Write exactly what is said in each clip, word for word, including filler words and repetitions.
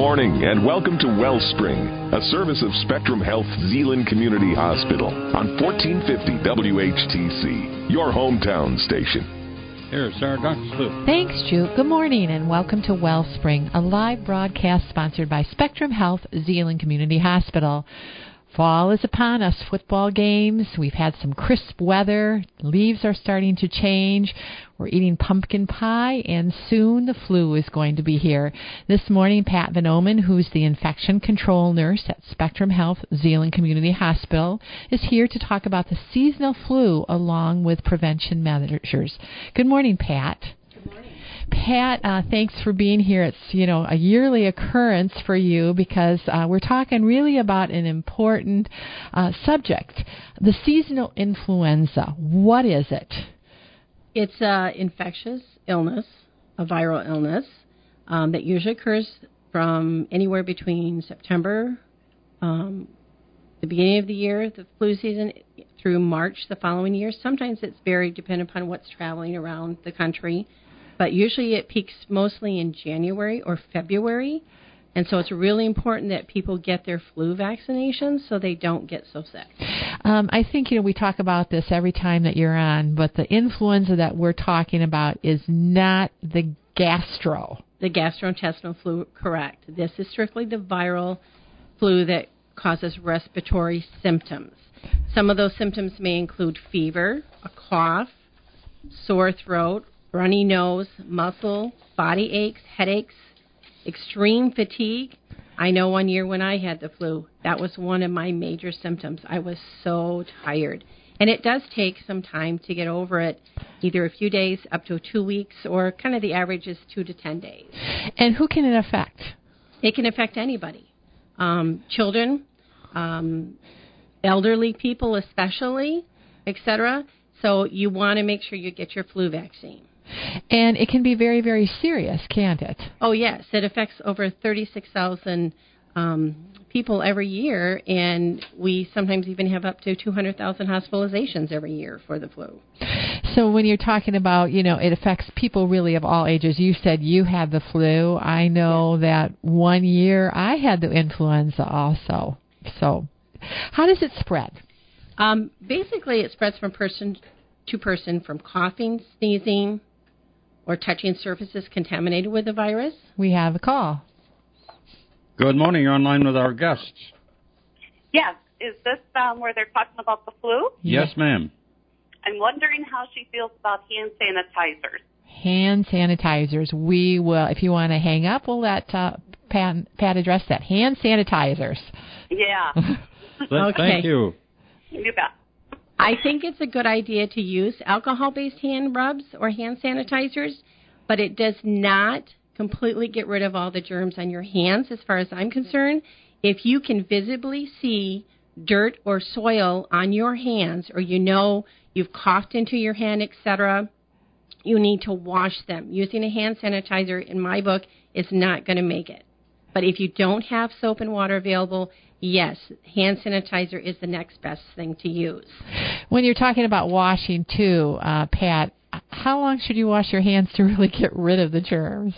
morning and welcome to Wellspring, a service of Spectrum Health Zeeland Community Hospital on fourteen fifty W H T C, your hometown station. Here's our Doctor Sue. Thanks, Juke. Good morning and welcome to Wellspring, a live broadcast sponsored by Spectrum Health Zeeland Community Hospital. Fall is upon us, football games. We've had some crisp weather. Leaves are starting to change. We're eating pumpkin pie, and soon the flu is going to be here. This morning, Pat Van Omen, who's the infection control nurse at Spectrum Health Zeeland Community Hospital, is here to talk about the seasonal flu along with prevention measures. Good morning, Pat. Pat, uh, thanks for being here. It's, you know, a yearly occurrence for you because uh, we're talking really about an important uh, subject, the seasonal influenza. What is it? It's an infectious illness, a viral illness, um, that usually occurs from anywhere between September, um, the beginning of the year, the flu season, through March the following year. Sometimes it's very dependent upon what's traveling around the country. But usually it peaks mostly in January or February. And so it's really important that people get their flu vaccinations so they don't get so sick. Um, I think, you know, we talk about this every time that you're on, but the influenza that we're talking about is not the gastro. The gastrointestinal flu, correct. This is strictly the viral flu that causes respiratory symptoms. Some of those symptoms may include fever, a cough, sore throat, runny nose, muscle, body aches, headaches, extreme fatigue. I know one year when I had the flu, that was one of my major symptoms. I was so tired. And it does take some time to get over it, either a few days up to two weeks, or kind of the average is two to ten days. And who can it affect? It can affect anybody. Um, children, um, elderly people especially, et cetera. So you want to make sure you get your flu vaccine. And it can be very, very serious, can't it? Oh, yes. It affects over thirty-six thousand um, people every year, and we sometimes even have up to two hundred thousand hospitalizations every year for the flu. So when you're talking about, you know, it affects people really of all ages, you said you had the flu. I know that one year I had the influenza also. So how does it spread? Um, basically, it spreads from person to person from coughing, sneezing, or touching surfaces contaminated with the virus. We have a call. Good morning. You're online with our guests. Yes. Is this um, where they're talking about the flu? Yes, ma'am. I'm wondering how she feels about hand sanitizers. Hand sanitizers. We will, if you want to hang up, we'll let uh, Pat, Pat address that. Hand sanitizers. Yeah. Okay. Thank you. You bet. I think it's a good idea to use alcohol-based hand rubs or hand sanitizers, but it does not completely get rid of all the germs on your hands as far as I'm concerned. If you can visibly see dirt or soil on your hands, or you know you've coughed into your hand, et cetera, you need to wash them. Using a hand sanitizer, in my book, is not going to make it. But if you don't have soap and water available, yes, hand sanitizer is the next best thing to use. When you're talking about washing, too, uh, Pat, how long should you wash your hands to really get rid of the germs?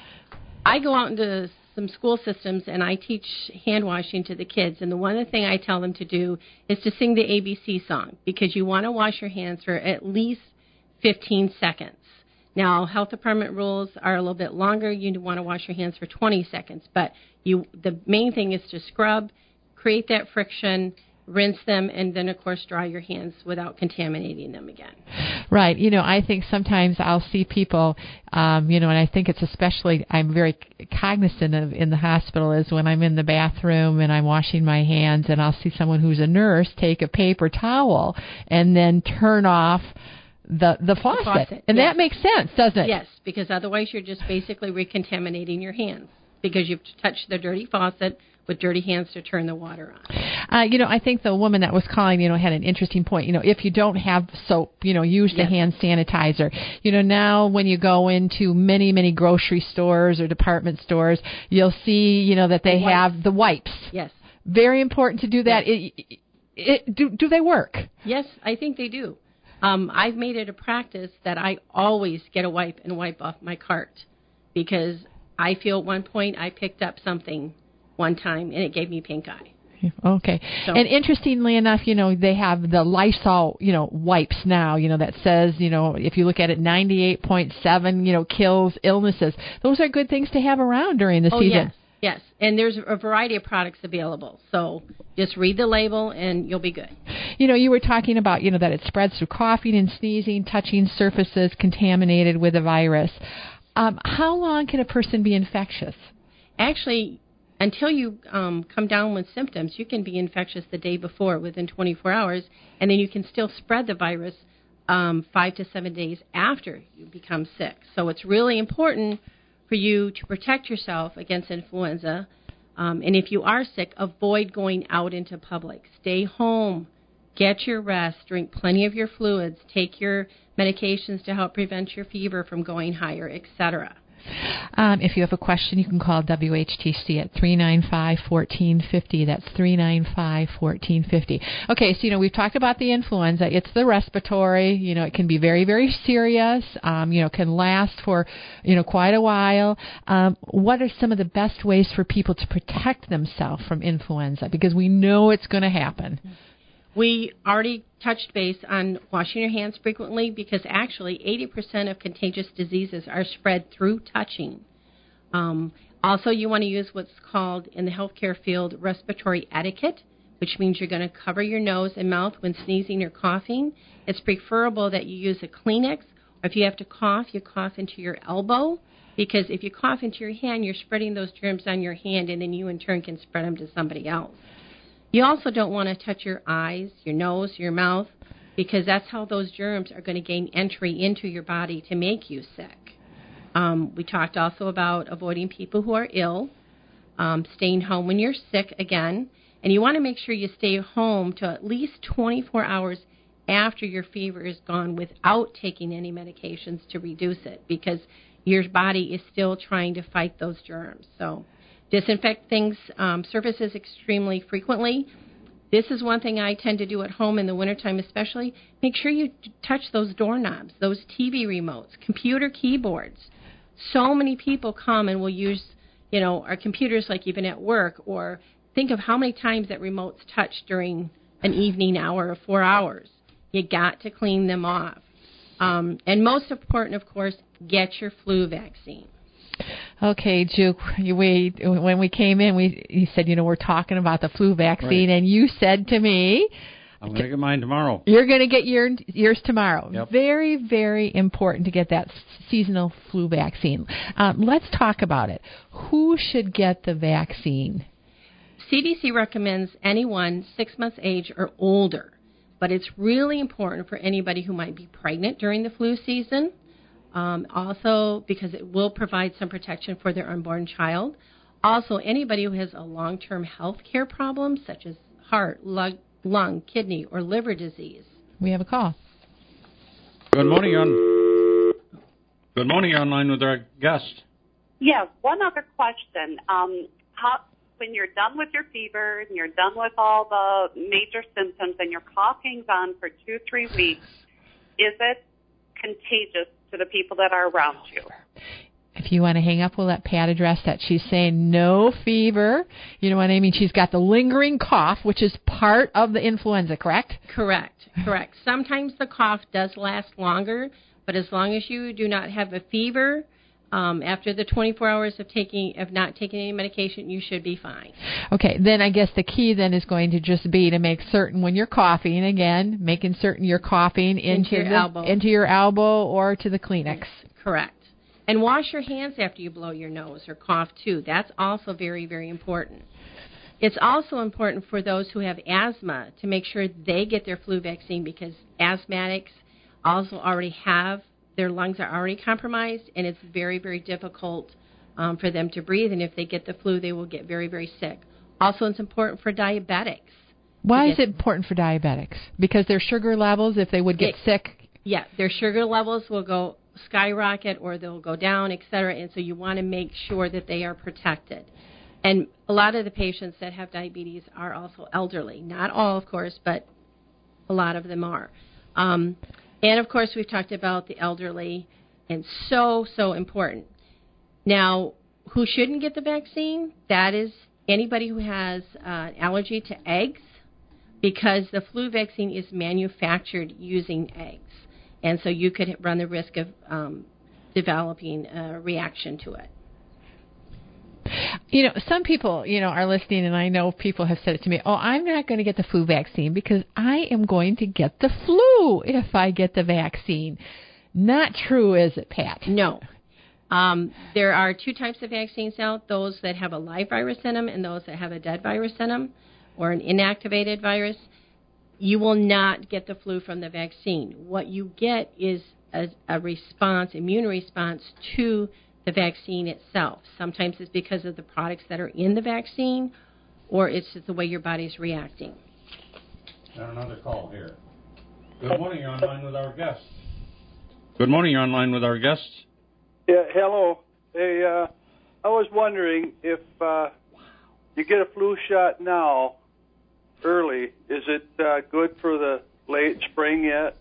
I go out into some school systems, and I teach hand washing to the kids. And the one thing I tell them to do is to sing the A B C song, because you want to wash your hands for at least fifteen seconds. Now, health department rules are a little bit longer. You want to wash your hands for twenty seconds. But you, the main thing is to scrub, create that friction, rinse them, and then, of course, dry your hands without contaminating them again. Right. You know, I think sometimes I'll see people, um, you know, and I think it's especially, I'm very cognizant of in the hospital is when I'm in the bathroom and I'm washing my hands, and I'll see someone who's a nurse take a paper towel and then turn off the the faucet. The faucet and yes. That makes sense, doesn't it? Yes, because otherwise you're just basically recontaminating your hands because you've touched the dirty faucet with dirty hands to turn the water on. Uh, you know, I think the woman that was calling, you know, had an interesting point. You know, if you don't have soap, you know, use the yes. hand sanitizer. You know, now when you go into many, many grocery stores or department stores, you'll see, you know, that they the have the wipes. Yes. Very important to do that. Yes. It, it, it, do, do they work? Yes, I think they do. Um, I've made it a practice that I always get a wipe and wipe off my cart because I feel at one point I picked up something one time, and it gave me pink eye. Okay. So. And interestingly enough, you know, they have the Lysol, you know, wipes now, you know, that says, you know, if you look at it, ninety-eight point seven, you know, kills illnesses. Those are good things to have around during the oh, season. Yes, yes. And there's a variety of products available. So just read the label and you'll be good. You know, you were talking about, you know, that it spreads through coughing and sneezing, touching surfaces contaminated with a virus. Um, how long can a person be infectious? Actually, until you um, come down with symptoms, you can be infectious the day before within twenty-four hours, and then you can still spread the virus um, five to seven days after you become sick. So it's really important for you to protect yourself against influenza. Um, and if you are sick, avoid going out into public. Stay home. Get your rest. Drink plenty of your fluids. Take your medications to help prevent your fever from going higher, et cetera. Um, if you have a question, you can call W H T C at three nine five, one four five zero. That's three nine five, one four five zero. Okay, so, you know, we've talked about the influenza. It's the respiratory. You know, it can be very, very serious. Um, you know, can last for, you know, quite a while. Um, what are some of the best ways for people to protect themselves from influenza? Because we know it's going to happen. We already touched base on washing your hands frequently because actually eighty percent of contagious diseases are spread through touching. Um, also, you want to use what's called in the healthcare field respiratory etiquette, which means you're going to cover your nose and mouth when sneezing or coughing. It's preferable that you use a Kleenex, or if you have to cough, you cough into your elbow, because if you cough into your hand, you're spreading those germs on your hand, and then you in turn can spread them to somebody else. You also don't want to touch your eyes, your nose, your mouth, because that's how those germs are going to gain entry into your body to make you sick. Um, we talked also about avoiding people who are ill, um, staying home when you're sick again, and you want to make sure you stay home to at least twenty-four hours after your fever is gone without taking any medications to reduce it, because your body is still trying to fight those germs. So disinfect things, um, surfaces extremely frequently. This is one thing I tend to do at home in the wintertime especially. Make sure you touch those doorknobs, those T V remotes, computer keyboards. So many people come and will use, you know, our computers like even at work, or think of how many times that remote's touched during an evening hour or four hours. You got to clean them off. Um, and most important, of course, get your flu vaccine. Okay, Juke, we, when we came in, we you said, you know, we're talking about the flu vaccine, right. And you said to me, I'm going to get mine tomorrow. You're going to get your, yours tomorrow. Yep. Very, very important to get that seasonal flu vaccine. Um, let's talk about it. Who should get the vaccine? C D C recommends anyone six months age or older, but it's really important for anybody who might be pregnant during the flu season. Um, also, because it will provide some protection for their unborn child. Also, anybody who has a long-term health care problem, such as heart, lung, lung, kidney, or liver disease. We have a call. Good morning, on. Good morning, you're online with our guest. Yes, one other question. Um, how, when you're done with your fever and you're done with all the major symptoms and your coughing's on for two, three weeks, is it contagious to the people that are around you? If you want to hang up, we'll let Pat address that. She's saying no fever. You know what I mean? She's got the lingering cough, which is part of the influenza, correct? Correct, correct. Sometimes the cough does last longer, but as long as you do not have a fever, um, after the twenty-four hours of taking of not taking any medication, you should be fine. Okay, then I guess the key then is going to just be to make certain when you're coughing, again, making certain you're coughing into, into your the, elbow, into your elbow or to the Kleenex. Correct. And wash your hands after you blow your nose or cough, too. That's also very, very important. It's also important for those who have asthma to make sure they get their flu vaccine, because asthmatics also already have, their lungs are already compromised, and it's very, very difficult um, for them to breathe. And if they get the flu, they will get very, very sick. Also, it's important for diabetics. Why is it important for diabetics? Because their sugar levels, if they would get it, sick? Yeah, their sugar levels will go skyrocket or they'll go down, et cetera. And so you want to make sure that they are protected. And a lot of the patients that have diabetes are also elderly. Not all, of course, but a lot of them are. Um, and, of course, we've talked about the elderly, and so, so important. Now, who shouldn't get the vaccine? That is anybody who has uh, an allergy to eggs, because the flu vaccine is manufactured using eggs. And so you could run the risk of um, developing a reaction to it. You know, some people, you know, are listening, and I know people have said it to me, oh, I'm not going to get the flu vaccine because I am going to get the flu if I get the vaccine. Not true, is it, Pat? No. Um, there are two types of vaccines out, those that have a live virus in them and those that have a dead virus in them, or an inactivated virus. You will not get the flu from the vaccine. What you get is a, a response, immune response to the vaccine itself. Sometimes it's because of the products that are in the vaccine, or it's just the way your body's reacting. Got another call here. Good morning, you're online with our guest. Good morning, you're online with our guest. Yeah, hello. Hey, uh, I was wondering if uh, you get a flu shot now, early, is it uh, good for the late spring yet?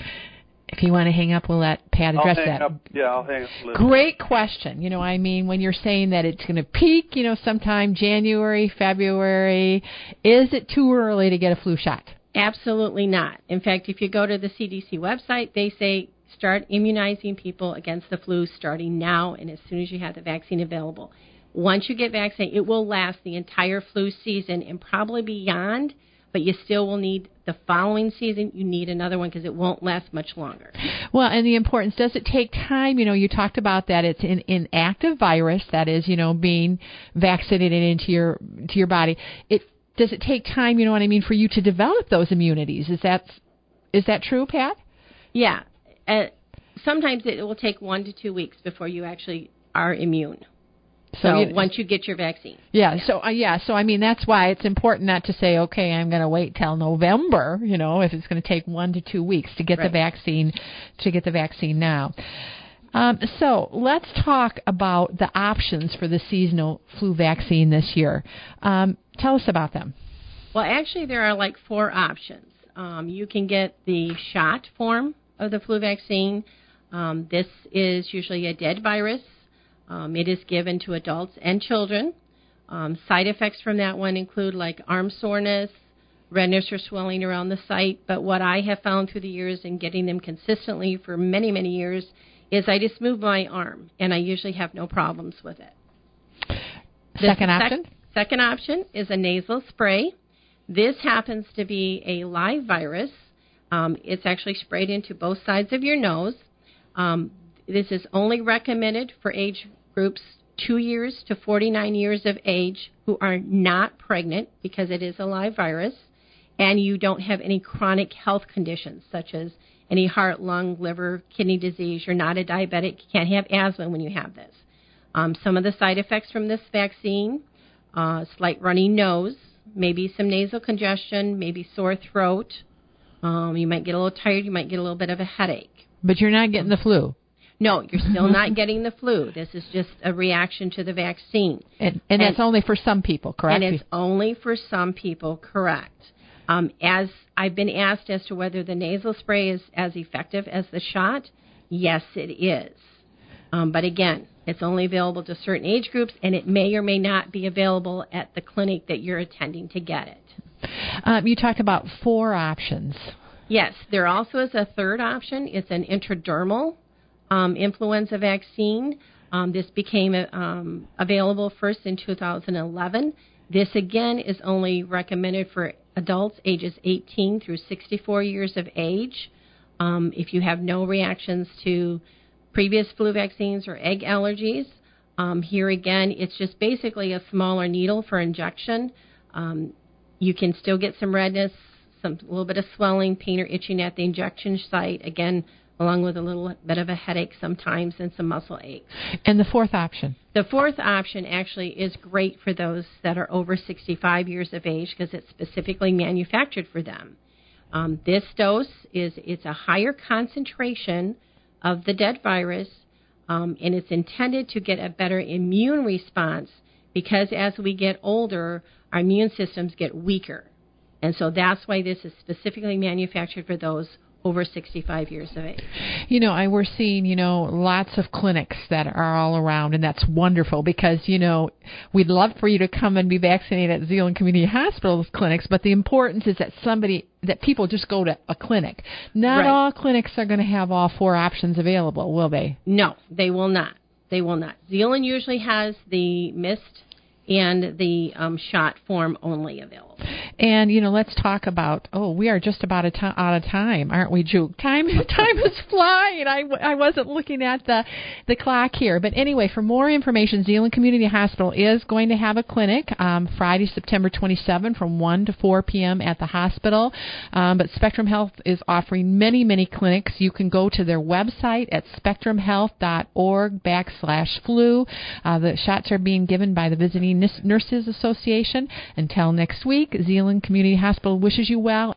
If you want to hang up, we'll let Pat address I'll hang that. Up. Yeah, I'll hang up. Great question. You know, I mean, when you're saying that it's going to peak, you know, sometime January, February, is it too early to get a flu shot? Absolutely not. In fact, if you go to the C D C website, they say start immunizing people against the flu starting now and as soon as you have the vaccine available. Once you get vaccinated, it will last the entire flu season and probably beyond, but you still will need the following season. You need another one because it won't last much longer. Well, and the importance, does it take time? You know, you talked about that it's an inactive virus, that is, you know, being vaccinated into your to your body. It does it take time, you know what I mean, for you to develop those immunities? Is that is that true, Pat? Yeah. Uh, sometimes it will take one to two weeks before you actually are immune. So, so you, once you get your vaccine. Yeah, yeah. So uh, yeah, so I mean that's why it's important not to say, okay, I'm going to wait till November, you know, if it's going to take one to two weeks to get right. the vaccine to get the vaccine now. Um, so let's talk about the options for the seasonal flu vaccine this year. Um, tell us about them. Well, actually, there are like four options. Um, you can get the shot form of the flu vaccine. Um, this is usually a dead virus. Um, it is given to adults and children. Um, side effects from that one include like arm soreness, redness or swelling around the site. But what I have found through the years in getting them consistently for many, many years is I just move my arm, and I usually have no problems with it. Second the option? Sec- second option is a nasal spray. This happens to be a live virus. Um, it's actually sprayed into both sides of your nose. Um, this is only recommended for age groups two years to forty-nine years of age who are not pregnant because it is a live virus, and you don't have any chronic health conditions such as any heart, lung, liver, kidney disease. You're not a diabetic. You can't have asthma when you have this. Um, some of the side effects from this vaccine, uh, slight runny nose, maybe some nasal congestion, maybe sore throat. Um, you might get a little tired. You might get a little bit of a headache. But you're not getting the flu. No, you're still not getting the flu. This is just a reaction to the vaccine. And, and that's and, only for some people, correct? And it's only for some people, correct. Um, as I've been asked as to whether the nasal spray is as effective as the shot, yes, it is. Um, but again, it's only available to certain age groups, and it may or may not be available at the clinic that you're attending to get it. Um, you talked about four options. Yes, there also is a third option. It's an intradermal um, influenza vaccine. Um, this became um, available first in two thousand eleven. This, again, is only recommended for adults ages eighteen through sixty-four years of age. Um, if you have no reactions to previous flu vaccines or egg allergies, um, here again, it's just basically a smaller needle for injection. Um, you can still get some redness, some a little bit of swelling, pain or itching at the injection site, again, along with a little bit of a headache sometimes and some muscle aches. And the fourth option? The fourth option actually is great for those that are over sixty-five years of age because it's specifically manufactured for them. Um, this dose is it's a higher concentration of the dead virus, um, and it's intended to get a better immune response because as we get older, our immune systems get weaker. And so that's why this is specifically manufactured for those over sixty-five years of age. You know, I we're seeing, you know, lots of clinics that are all around, and that's wonderful because, you know, we'd love for you to come and be vaccinated at Zeeland Community Hospital's clinics, but the importance is that somebody, that people just go to a clinic. Not Right. all clinics are going to have all four options available, will they? No, they will not. They will not. Zeeland usually has the mist and the um, shot form only available. And, you know, let's talk about, oh, we are just about a to- out of time, aren't we, Juke? Time time is flying. I, I wasn't looking at the, the clock here. But anyway, for more information, Zeeland Community Hospital is going to have a clinic um, Friday, September twenty-seventh from one to four p.m. at the hospital. Um, but Spectrum Health is offering many, many clinics. You can go to their website at spectrumhealth.org backslash flu. Uh, the shots are being given by the Visiting Nurses Association. Until next week, Zeeland Community Hospital wishes you well.